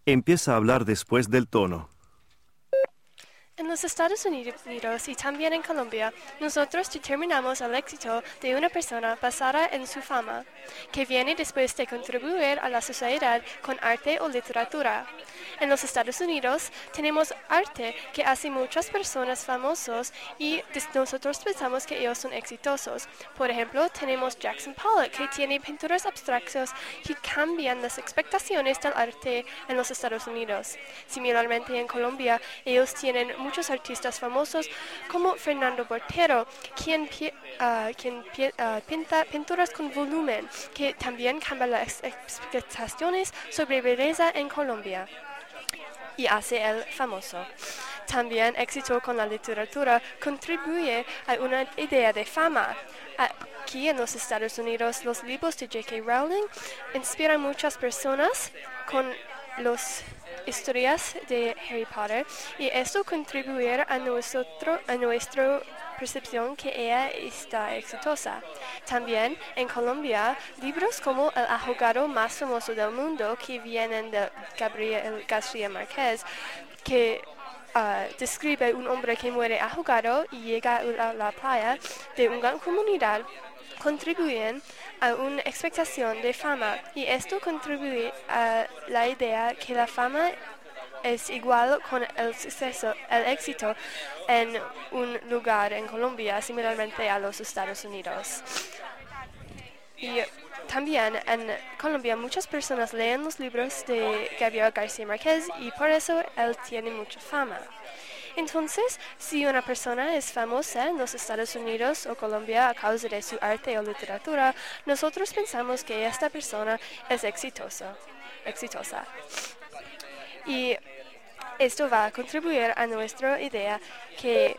Empieza a hablar después del tono. En los Estados Unidos y también en Colombia, nosotros determinamos el éxito de una persona basada en su fama, que viene después de contribuir a la sociedad con arte o literatura. En los Estados Unidos tenemos arte que hace muchas personas famosos y nosotros pensamos que ellos son exitosos. Por ejemplo, tenemos Jackson Pollock, que tiene pinturas abstractas que cambian las expectaciones del arte en los Estados Unidos. Similarmente en Colombia, ellos tienen muchos artistas famosos como Fernando Botero, quien pinta pinturas con volumen, que también cambian las expectaciones sobre belleza en Colombia y hace él famoso. También éxito con la literatura contribuye a una idea de fama. Aquí en los Estados Unidos, los libros de J.K. Rowling inspiran muchas personas con las historias de Harry Potter y esto contribuye a nuestra percepción que ella está exitosa. También en Colombia, libros como El ahogado más famoso del mundo, que vienen de Gabriel García Márquez, que describe un hombre que muere ahogado y llega a la playa de una gran comunidad, contribuyen a una expectación de fama y esto contribuye a la idea que la fama es igual con el éxito en un lugar en Colombia, similarmente a los Estados Unidos. Y también en Colombia muchas personas leen los libros de Gabriel García Márquez y por eso él tiene mucha fama. Entonces, si una persona es famosa en los Estados Unidos o Colombia a causa de su arte o literatura, nosotros pensamos que esta persona es exitosa. Y esto va a contribuir a nuestra idea que